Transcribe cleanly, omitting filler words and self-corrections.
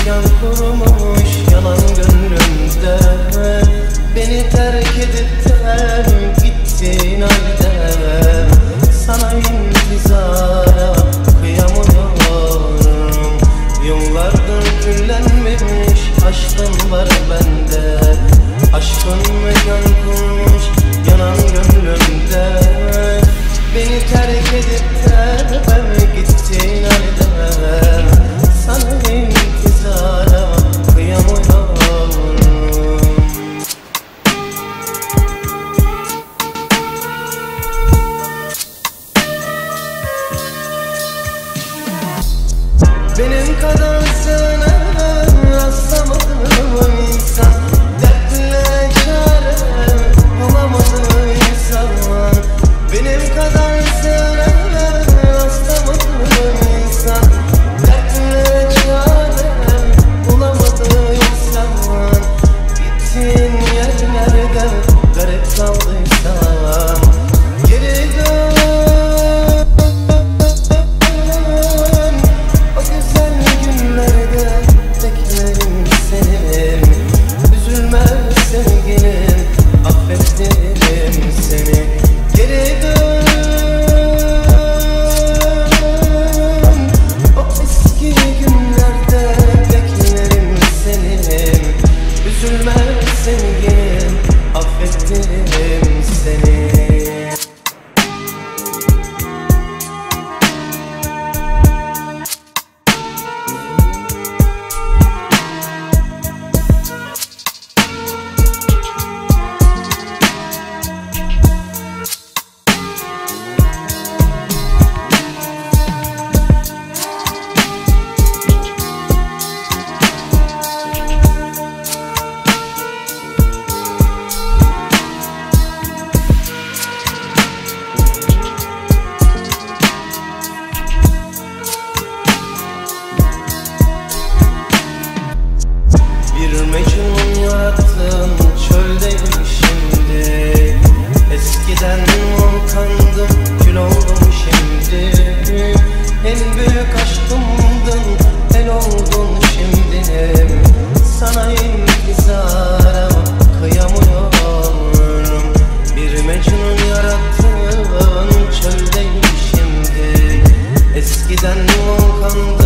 isyan kurmuş yalan gönlümde. Beni terk edip de gittin halde sana intizara kıyamıyorum. Yıllardır küllenmemiş aşkın var bende. Aşkın isyan kurmuş yalan gönlümde. Beni terk edip de gittin halde sana intizara kıyamıyorum. Benim kadar sevene rastlamadım insan. Dertle çare bulamadım insan. Benim kadar sevene rastlamadım insan. Dertle çare bulamadım insan. Gittiğin yerlerde garip kaldıysam geri dön. Mecnun yarattın çöldeyim şimdi. Eskiden volkandım kül oldum şimdi. En büyük aşkımdın el oldun şimdi. Sana intizara kıyamıyorum. Bir Mecnun yarattın çöldeyim şimdi. Eskiden volkandım